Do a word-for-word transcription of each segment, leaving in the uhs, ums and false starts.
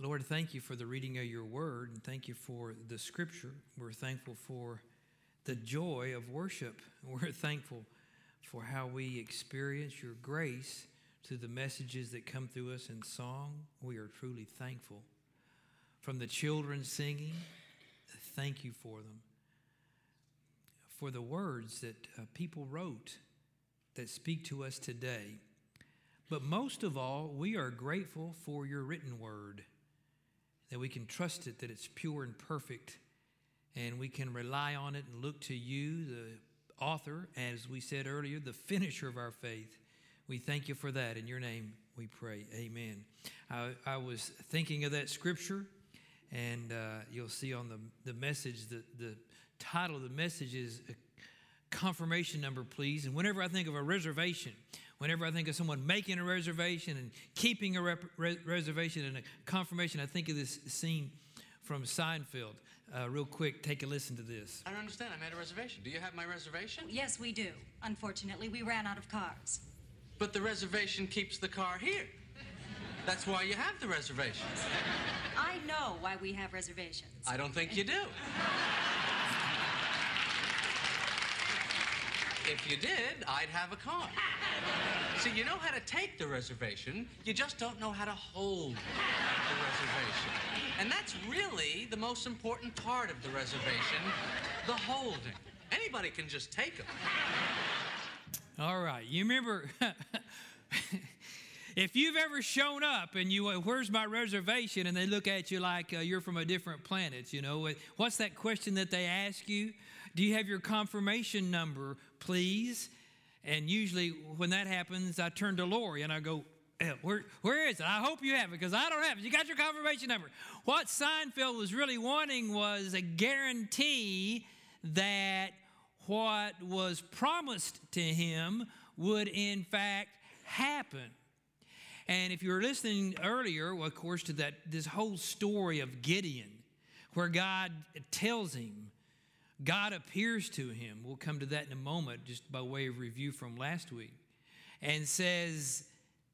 Lord, thank you for the reading of your word, and thank you for the scripture. We're thankful for the joy of worship. We're thankful for how we experience your grace through the messages that come through us in song. We are truly thankful. From the children singing, thank you for them. For the words that uh, people wrote that speak to us today. But most of all, we are grateful for your written word, that we can trust it, that it's pure and perfect, and we can rely on it and look to you, the author, as we said earlier, the finisher of our faith. We thank you for that. In your name we pray. Amen. I, I was thinking of that scripture, and uh, you'll see on the, the message, the, the title of the message is a confirmation number, please. And whenever I think of a reservation, whenever I think of someone making a reservation and keeping a rep- re- reservation and a confirmation, I think of this scene from Seinfeld. Uh, real quick, take a listen to this. I don't understand. I made a reservation. Do you have my reservation? Yes, we do. Unfortunately, we ran out of cars. But the reservation keeps the car here. That's why you have the reservations. I know why we have reservations. I don't think you do. If you did, I'd have a car. See, you know how to take the reservation, you just don't know how to hold the reservation. And that's really the most important part of the reservation, the holding. Anybody can just take them. All right, you remember, if you've ever shown up and you, where's my reservation? And they look at you like uh, you're from a different planet, you know. What's that question that they ask you? Do you have your confirmation number, please? And usually when that happens, I turn to Lori and I go, eh, where, where is it? I hope you have it, because I don't have it. You got your confirmation number. What Seinfeld was really wanting was a guarantee that what was promised to him would in fact happen. And if you were listening earlier, well, of course, to that this whole story of Gideon, where God tells him, God appears to him. We'll come to that in a moment, just by way of review from last week, and says,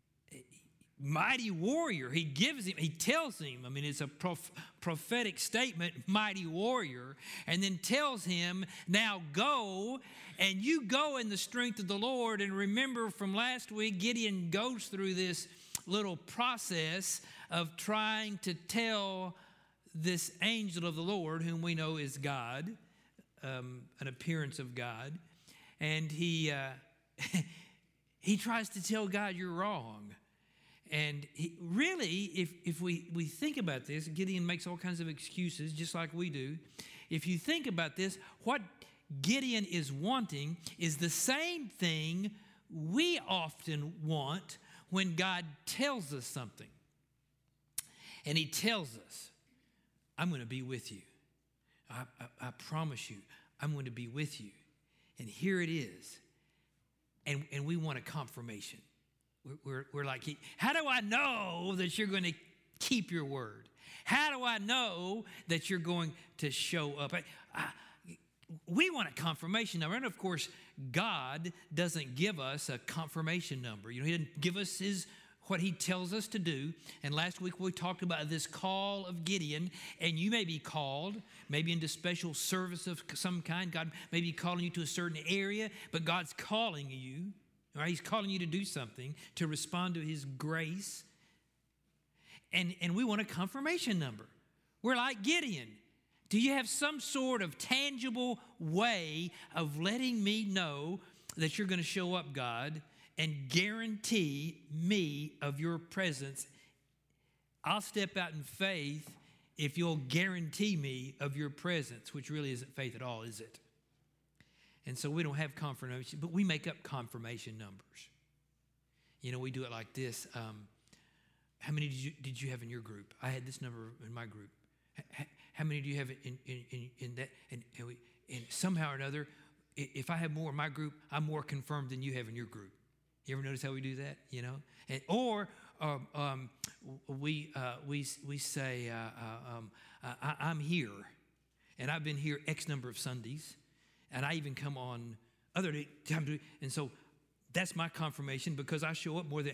mighty warrior. He gives him, he tells him, I mean, it's a prof- prophetic statement, mighty warrior, and then tells him, now go, and you go in the strength of the Lord. And remember from last week, Gideon goes through this little process of trying to tell this angel of the Lord, whom we know is God, um, an appearance of God, and he uh, he tries to tell God you're wrong. And he, really, if, if we, we think about this, Gideon makes all kinds of excuses, just like we do. If you think about this, what Gideon is wanting is the same thing we often want when God tells us something. And he tells us, I'm going to be with you. I, I, I promise you, I'm going to be with you. And here it is. And, and we want a confirmation. We're, we're like, how do I know that you're going to keep your word? How do I know that you're going to show up? I, I, we want a confirmation number. And of course, God doesn't give us a confirmation number. You know, he didn't give us his what he tells us to do. And last week we talked about this call of Gideon. And you may be called, maybe into special service of some kind. God may be calling you to a certain area, but God's calling you. Right? He's calling you to do something, to respond to his grace. And, and we want a confirmation number. We're like Gideon. Do you have some sort of tangible way of letting me know that you're going to show up, God, and guarantee me of your presence? I'll step out in faith if you'll guarantee me of your presence, which really isn't faith at all, is it? And so we don't have confirmation, but we make up confirmation numbers. You know, we do it like this. Um, how many did you, did you have in your group? I had this number in my group. H- how many do you have in, in, in, in that? And, and, we, and somehow or another, if I have more in my group, I'm more confirmed than you have in your group. You ever notice how we do that? You know, and, or um, um, we uh, we we say, uh, uh, um, I, I'm here, and I've been here X number of Sundays. And I even come on other times. And so that's my confirmation, because I show up more than.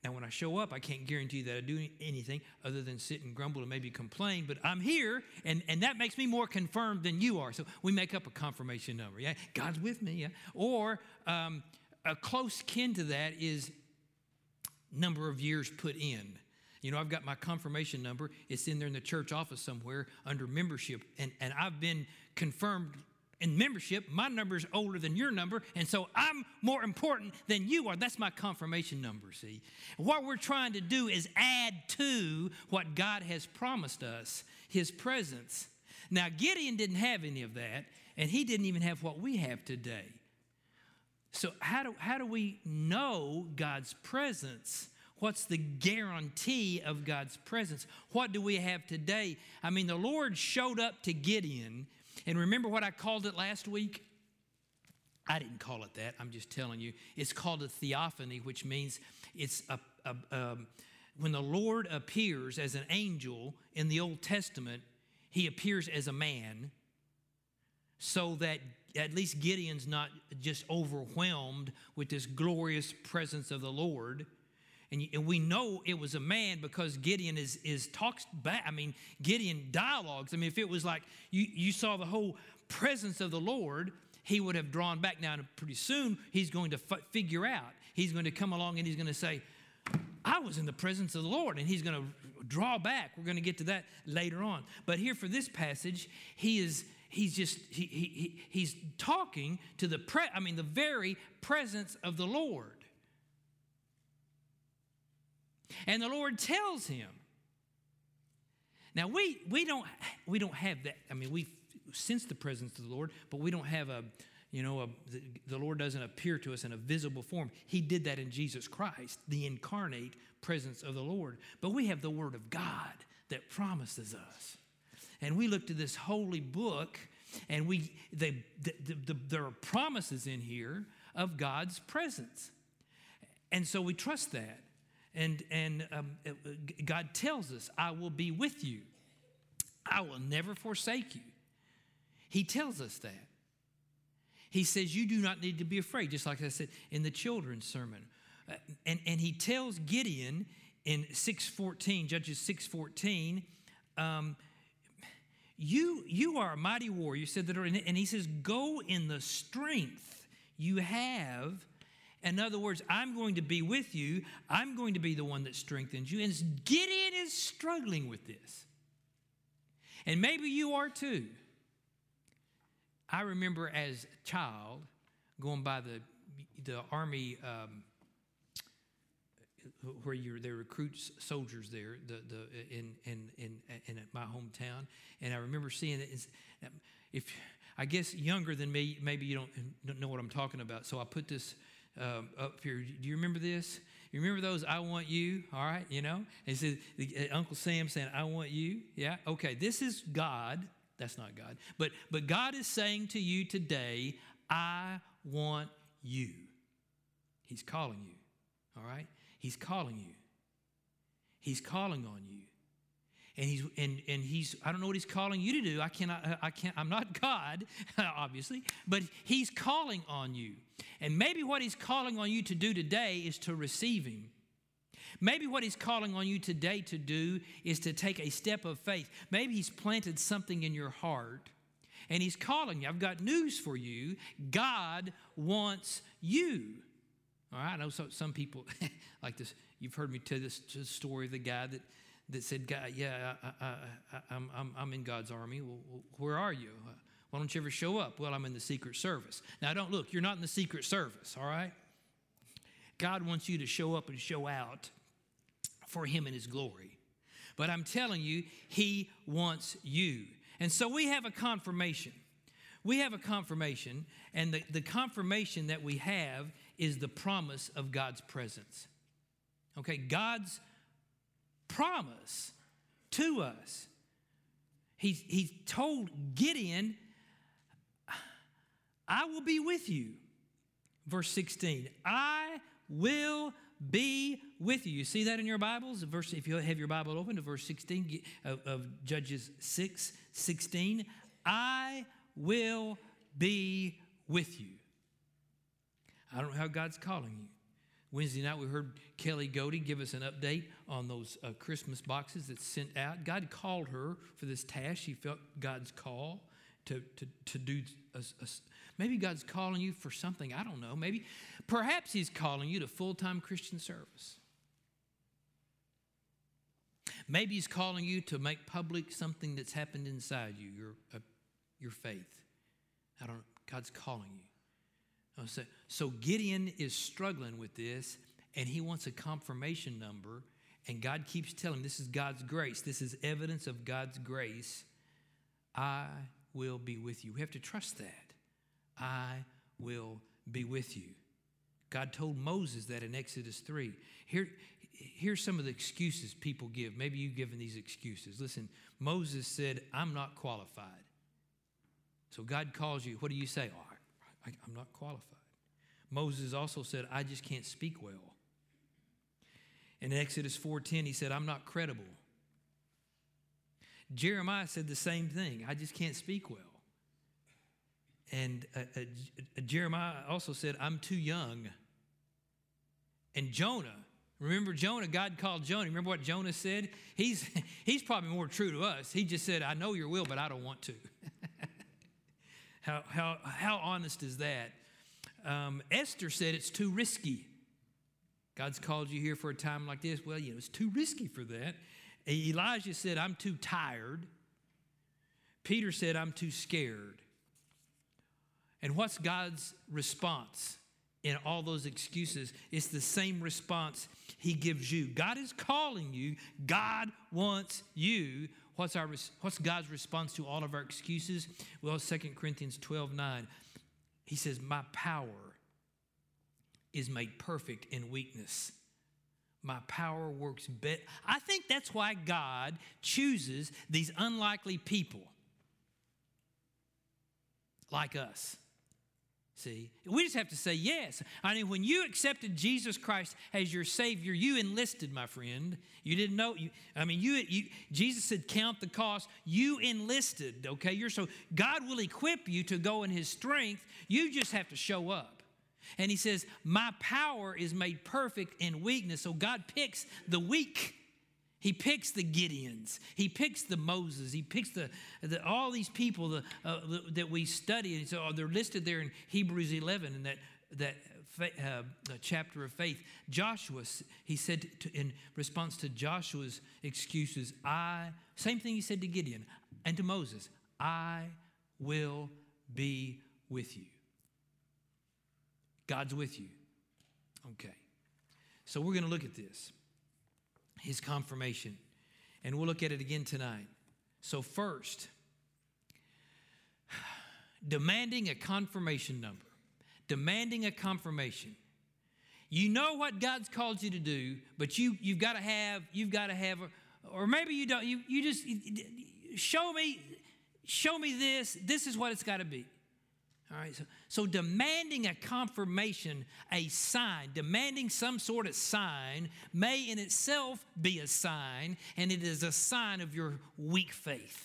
Now, when I show up, I can't guarantee that I do anything other than sit and grumble and maybe complain, but I'm here, and, and that makes me more confirmed than you are. So we make up a confirmation number. Yeah, God's with me. Yeah, or um, a close kin to that is number of years put in. You know, I've got my confirmation number. It's in there in the church office somewhere under membership, and, and I've been confirmed in membership. My number is older than your number, and so I'm more important than you are. That's my confirmation number, see? What we're trying to do is add to what God has promised us, his presence. Now, Gideon didn't have any of that, and he didn't even have what we have today. So how do, how do we know God's presence? What's the guarantee of God's presence? What do we have today? I mean, the Lord showed up to Gideon. And remember what I called it last week? I didn't call it that. I'm just telling you. It's called a theophany, which means it's a, a, um, when the Lord appears as an angel in the Old Testament, he appears as a man so that at least Gideon's not just overwhelmed with this glorious presence of the Lord. And we know it was a man because Gideon is, is talks back. I mean, Gideon dialogues. I mean, if it was like you, you saw the whole presence of the Lord, he would have drawn back. Now, pretty soon, he's going to f- figure out. He's going to come along and he's going to say, I was in the presence of the Lord. And he's going to draw back. We're going to get to that later on. But here for this passage, he is he's just, he, he, he's talking to the, pre- I mean, the very presence of the Lord. And the Lord tells him. Now, we we don't we don't have that. I mean, we sense the presence of the Lord, but we don't have a, you know, a, the, the Lord doesn't appear to us in a visible form. He did that in Jesus Christ, the incarnate presence of the Lord. But we have the Word of God that promises us. And we look to this holy book, and we they, the, the, the, there are promises in here of God's presence. And so we trust that. And, and um, God tells us, I will be with you. I will never forsake you. He tells us that. He says, you do not need to be afraid, just like I said in the children's sermon. Uh, and, and he tells Gideon in six fourteen, Judges six fourteen, um, you, you are a mighty warrior. You said that, and he says, go in the strength you have. In other words, I'm going to be with you. I'm going to be the one that strengthens you. And Gideon is struggling with this. And maybe you are too. I remember as a child going by the the army um, where you they recruit soldiers there the the in in in in my hometown, and I remember seeing it. If I guess younger than me, maybe you don't, don't know what I'm talking about. So I put this. Um, up here, do you remember this? You remember those? I want you. All right, you know. And so uh, Uncle Sam saying, "I want you." Yeah. Okay. This is God. That's not God, but but God is saying to you today, "I want you." He's calling you. All right. He's calling you. He's calling on you. And he's and and he's I don't know what he's calling you to do. I cannot I can't I'm not God, obviously, but he's calling on you. And maybe what he's calling on you to do today is to receive him. Maybe what he's calling on you today to do is to take a step of faith. Maybe he's planted something in your heart and he's calling you. I've got news for you. God wants you. All right, I know some, some people like this. You've heard me tell this, this story of the guy that that said, God, yeah, I, I, I, I'm, I'm, I'm in God's army. Well, where are you? Why don't you ever show up? Well, I'm in the Secret Service. Now, don't look, you're not in the Secret Service, all right? God wants you to show up and show out for him in his glory. But I'm telling you, he wants you. And so we have a confirmation. We have a confirmation, and the, the confirmation that we have is the promise of God's presence. Okay, God's promise to us. He, he told Gideon, I will be with you. Verse sixteen, I will be with you. You see that in your Bibles? Verse, if you have your Bible open to verse sixteen of, of Judges six sixteen, I will be with you. I don't know how God's calling you. Wednesday night, we heard Kelly Godey give us an update on those uh, Christmas boxes that's sent out. God called her for this task. She felt God's call to, to, to do, a, a, maybe God's calling you for something. I don't know. Maybe, perhaps he's calling you to full-time Christian service. Maybe he's calling you to make public something that's happened inside you, your, uh, your faith. I don't know. God's calling you. So, so Gideon is struggling with this, and he wants a confirmation number, and God keeps telling him, this is God's grace. This is evidence of God's grace. I will be with you. We have to trust that. I will be with you. God told Moses that in Exodus three. Here, here's some of the excuses people give. Maybe you've given these excuses. Listen, Moses said, I'm not qualified. So God calls you. What do you say? Oh, I, I'm not qualified. Moses also said, I just can't speak well. In Exodus four ten, he said, I'm not credible. Jeremiah said the same thing. I just can't speak well. And uh, uh, Jeremiah also said, I'm too young. And Jonah, remember Jonah, God called Jonah. Remember what Jonah said? He's, he's probably more true to us. He just said, I know your will, but I don't want to. how, how, how honest is that? Um, Esther said it's too risky. God's called you here for a time like this. Well, you know, it's too risky for that. Elijah said, I'm too tired. Peter said, I'm too scared. And what's God's response in all those excuses? It's the same response he gives you. God is calling you. God wants you. What's, our, what's God's response to all of our excuses? Well, Second Corinthians twelve nine. He says, my power is made perfect in weakness. My power works better. I think that's why God chooses these unlikely people like us. See, we just have to say yes. I mean, when you accepted Jesus Christ as your Savior, you enlisted, my friend. You didn't know. You, I mean, you, you. Jesus said, "Count the cost." You enlisted. Okay, you're so God will equip you to go in His strength. You just have to show up. And He says, "My power is made perfect in weakness." So God picks the weak. He picks the Gideons. He picks the Moses. He picks the, the all these people the, uh, the, that we study. And so they're listed there in Hebrews eleven in that that uh, chapter of faith. Joshua, he said to, in response to Joshua's excuses, I, same thing he said to Gideon and to Moses, I will be with you. God's with you. Okay. So we're going to look at this. His confirmation. And we'll look at it again tonight. So first, demanding a confirmation number. Demanding a confirmation. You know what God's called you to do, but you, you've got to have, you've got to have, a, or maybe you don't, you, you just, show me, show me this, this is what it's got to be. All right, so, so demanding a confirmation, a sign, demanding some sort of sign may in itself be a sign, and it is a sign of your weak faith.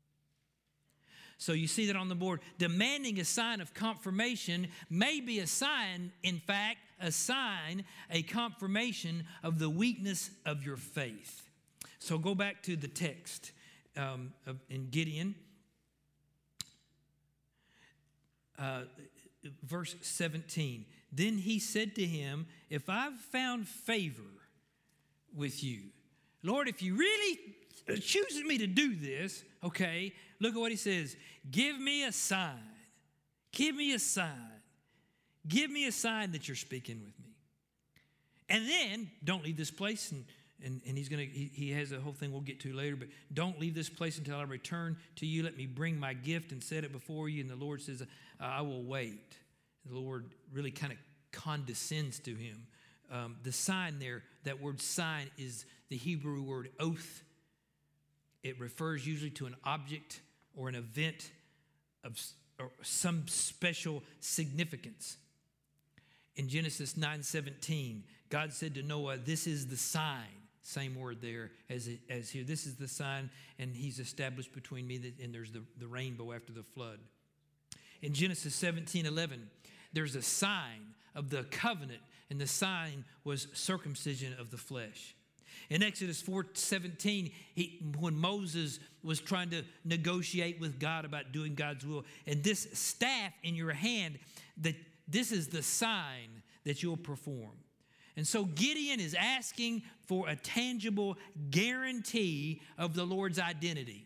So you see that on the board. Demanding a sign of confirmation may be a sign, in fact, a sign, a confirmation of the weakness of your faith. So go back to the text um, of, in Gideon. Uh, verse seventeen, then he said to him, if I've found favor with you, Lord, if you really choose me to do this, okay, look at what he says. Give me a sign. Give me a sign. Give me a sign that you're speaking with me. And then don't leave this place. And And, and he's going to, he, he has a whole thing we'll get to later, but don't leave this place until I return to you. Let me bring my gift and set it before you. And the Lord says, I will wait. The Lord really kind of condescends to him. Um, the sign there, that word sign is the Hebrew word oath. It refers usually to an object or an event of or some special significance. In Genesis nine seventeen, God said to Noah, this is the sign. Same word there as, it, as here. This is the sign, and he's established between me, and there's the, the rainbow after the flood. In Genesis seventeen eleven, there's a sign of the covenant, and the sign was circumcision of the flesh. In Exodus four seventeen, he, when Moses was trying to negotiate with God about doing God's will, and this staff in your hand, that this is the sign that you'll perform. And so Gideon is asking for a tangible guarantee of the Lord's identity.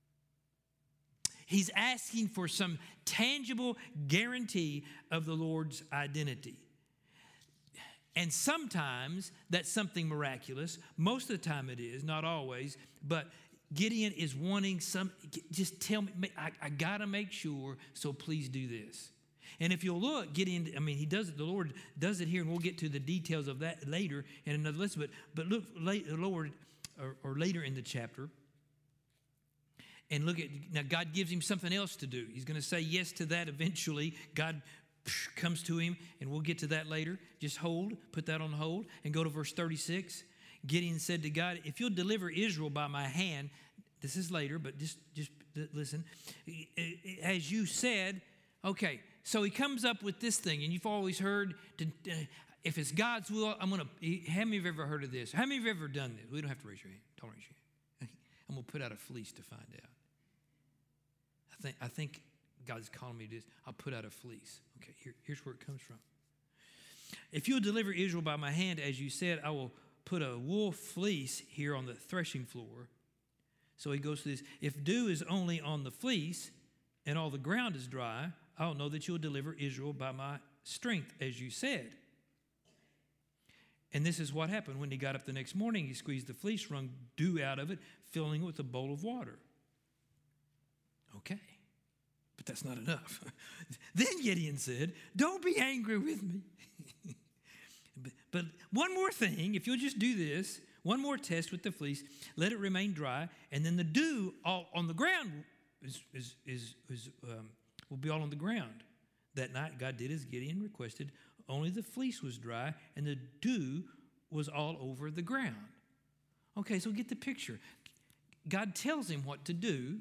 He's asking for some tangible guarantee of the Lord's identity. And sometimes that's something miraculous. Most of the time it is, not always. But Gideon is wanting some, just tell me, I, I got to make sure, so please do this. And if you'll look, Gideon, I mean, he does it, the Lord does it here, and we'll get to the details of that later in another lesson. But, but look, the Lord, or, or later in the chapter, and look at, now God gives him something else to do. He's going to say yes to that eventually. God comes to him, and we'll get to that later. Just hold, put that on hold, and go to verse thirty-six. Gideon said to God, if you'll deliver Israel by my hand, this is later, but just, just listen. As you said, okay, so he comes up with this thing, and you've always heard, to, uh, if it's God's will, I'm going to, how many of you have ever heard of this? How many of you have ever done this? We don't have to raise your hand. Don't raise your hand. I'm going to put out a fleece to find out. I think, I think God's calling me to this. I'll put out a fleece. Okay, here, here's where it comes from. If you'll deliver Israel by my hand, as you said, I will put a wool fleece here on the threshing floor. So he goes to this. If dew is only on the fleece and all the ground is dry, I'll know that you'll deliver Israel by my strength, as you said. And this is what happened. When he got up the next morning, he squeezed the fleece, wrung dew out of it, filling it with a bowl of water. Okay, but that's not enough. Then Gideon said, don't be angry with me. but, but one more thing, if you'll just do this, one more test with the fleece, let it remain dry, and then the dew all on the ground is, is, is, is um, will be all on the ground. That night, God did as Gideon requested. Only the fleece was dry, and the dew was all over the ground. Okay, so get the picture. God tells him what to do,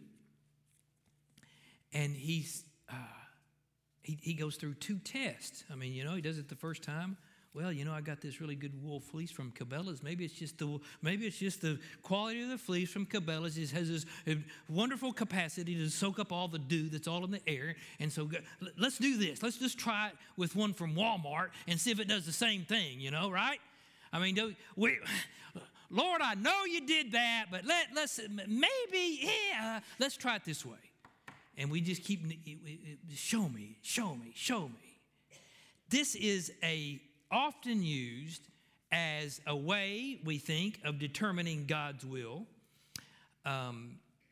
and he's uh, he, he goes through two tests. I mean, you know, he does it the first time. Well, you know, I got this really good wool fleece from Cabela's. Maybe it's just the maybe it's just the quality of the fleece from Cabela's. It has this wonderful capacity to soak up all the dew that's all in the air. And so let's do this. Let's just try it with one from Walmart and see if it does the same thing, you know, right? I mean, we, Lord, I know you did that, but let, let's maybe, yeah, let's try it this way. And we just keep, show me, show me, show me. This is a often used as a way, we think, of determining God's will. Um,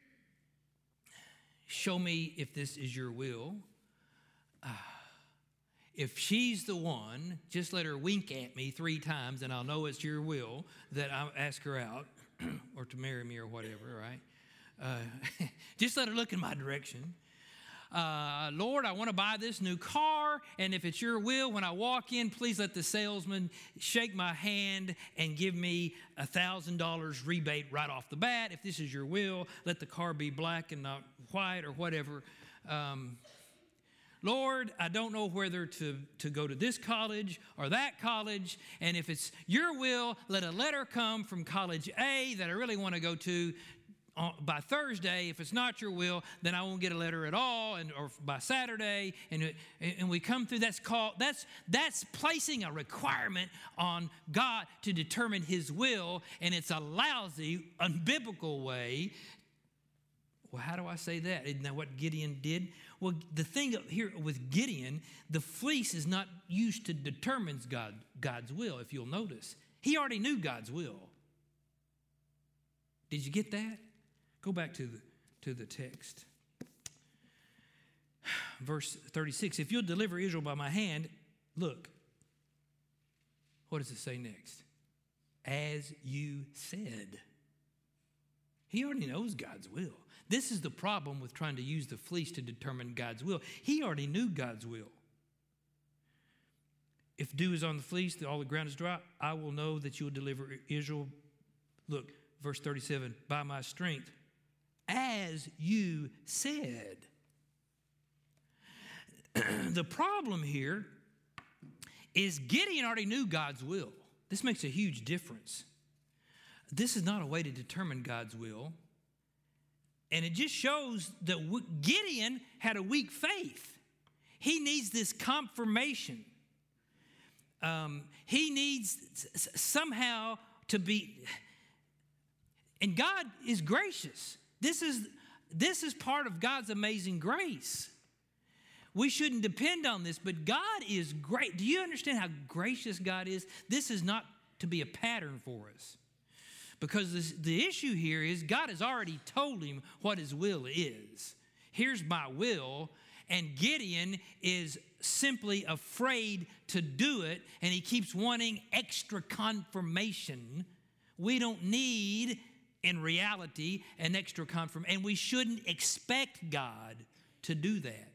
show me if this is your will. Uh, if she's the one, just let her wink at me three times and I'll know it's your will that I'll ask her out or to marry me or whatever, right? Uh, just let her look in my direction. Uh, Lord, I want to buy this new car, and if it's your will, when I walk in, please let the salesman shake my hand and give me a one thousand dollars rebate right off the bat. If this is your will, let the car be black and not white or whatever. Um, Lord, I don't know whether to, to go to this college or that college, and if it's your will, let a letter come from college A that I really want to go to by Thursday. If it's not your will, then I won't get a letter at all, and or by Saturday, and and we come through. That's called that's that's placing a requirement on God to determine His will, and it's a lousy, unbiblical way. Well, how do I say that? Isn't that what Gideon did? Well, the thing here with Gideon, the fleece is not used to determine God God's will. If you'll notice, he already knew God's will. Did you get that? Go back to the, to the text. Verse thirty-six, if you'll deliver Israel by my hand, look, what does it say next? As you said. He already knows God's will. This is the problem with trying to use the fleece to determine God's will. He already knew God's will. If dew is on the fleece, all the ground is dry, I will know that you will deliver Israel. Look, verse thirty-seven, by my strength, as you said. The problem here is Gideon already knew God's will. This makes a huge difference. This is not a way to determine God's will. And it just shows that Gideon had a weak faith. He needs this confirmation. Um, he needs somehow to be, and God is gracious. This is, this is part of God's amazing grace. We shouldn't depend on this, but God is great. Do you understand how gracious God is? This is not to be a pattern for us. Because this, the issue here is God has already told him what his will is. Here's my will. And Gideon is simply afraid to do it, and he keeps wanting extra confirmation. We don't need, in reality, an extra confirmation, and we shouldn't expect God to do that.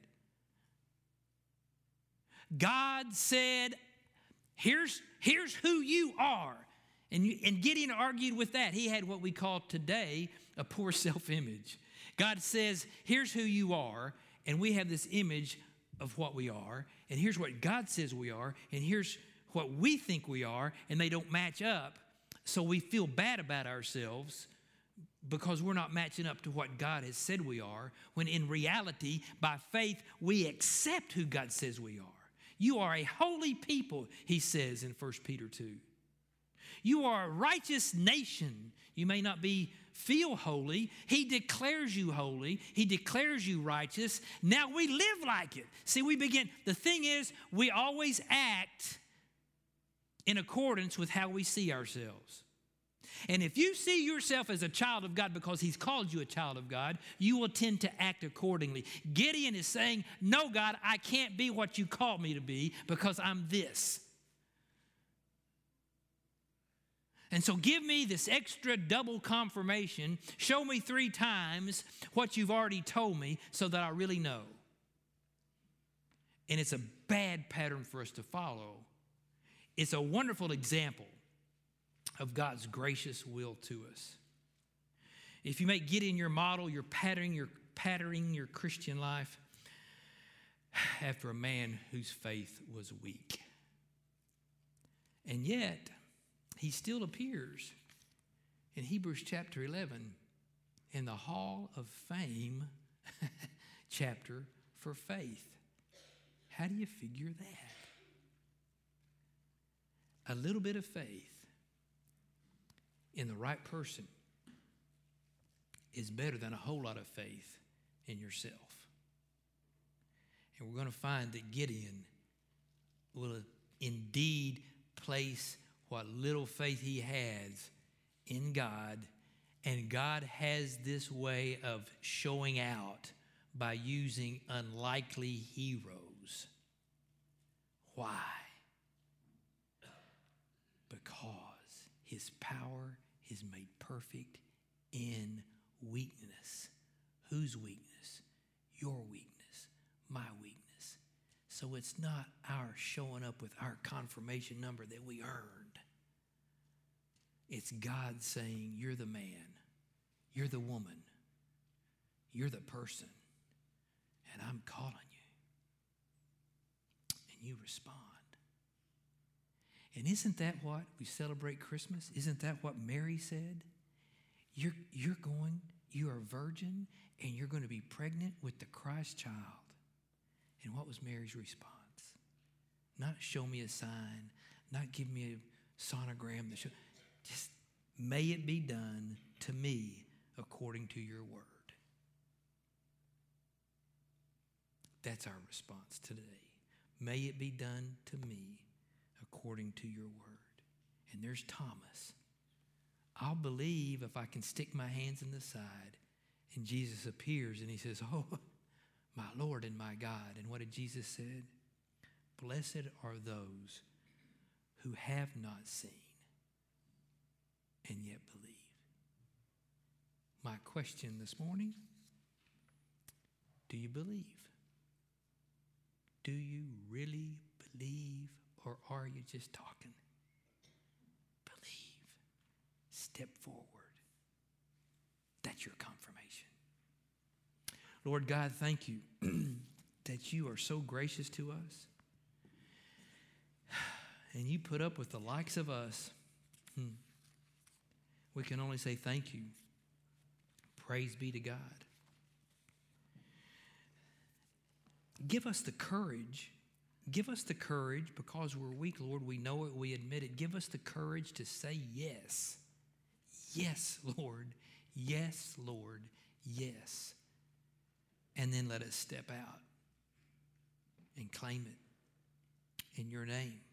God said, here's, here's who you are. And, you, and Gideon argued with that. He had what we call today a poor self-image. God says, here's who you are. And we have this image of what we are. And here's what God says we are. And here's what we think we are. And they don't match up. So we feel bad about ourselves because we're not matching up to what God has said we are. When in reality, by faith, we accept who God says we are. You are a holy people, he says in First Peter two. You are a righteous nation. You may not be feel holy. He declares you holy. He declares you righteous. Now we live like it. See, we begin. The thing is, we always act in accordance with how we see ourselves. And if you see yourself as a child of God because he's called you a child of God, you will tend to act accordingly. Gideon is saying, no, God, I can't be what you called me to be because I'm this. And so give me this extra double confirmation. Show me three times what you've already told me so that I really know. And it's a bad pattern for us to follow. It's a wonderful example of God's gracious will to us. If you make Gideon your model, you're patterning your, patterning your Christian life after a man whose faith was weak. And yet, he still appears in Hebrews chapter eleven in the Hall of Fame chapter for faith. How do you figure that? A little bit of faith in the right person is better than a whole lot of faith in yourself. And we're going to find that Gideon will indeed place what little faith he has in God, and God has this way of showing out by using unlikely heroes. Why? Because his power is made perfect in weakness. Whose weakness? Your weakness, my weakness. So it's not our showing up with our confirmation number that we earned. It's God saying, you're the man, you're the woman, you're the person, and I'm calling you. And you respond. And isn't that what we celebrate Christmas? Isn't that what Mary said? You're, you're going, you are a virgin, and you're going to be pregnant with the Christ child. And what was Mary's response? Not show me a sign, not give me a sonogram. To show, just may it be done to me according to your word. That's our response today. May it be done to me according to your word. And there's Thomas. I'll believe if I can stick my hands in the side. And Jesus appears and he says, oh, my Lord and my God. And what did Jesus say? Blessed are those who have not seen and yet believe. My question this morning, do you believe? Do you really believe, or are you just talking? Believe. Step forward. That's your confirmation. Lord God, thank you that you are so gracious to us. and you put up with the likes of us, hmm, we can only say thank you. Praise be to God. Give us the courage. Give us the courage because we're weak, Lord. We know it. We admit it. Give us the courage to say yes. Yes, Lord. Yes, Lord. Yes. And then let us step out and claim it in your name.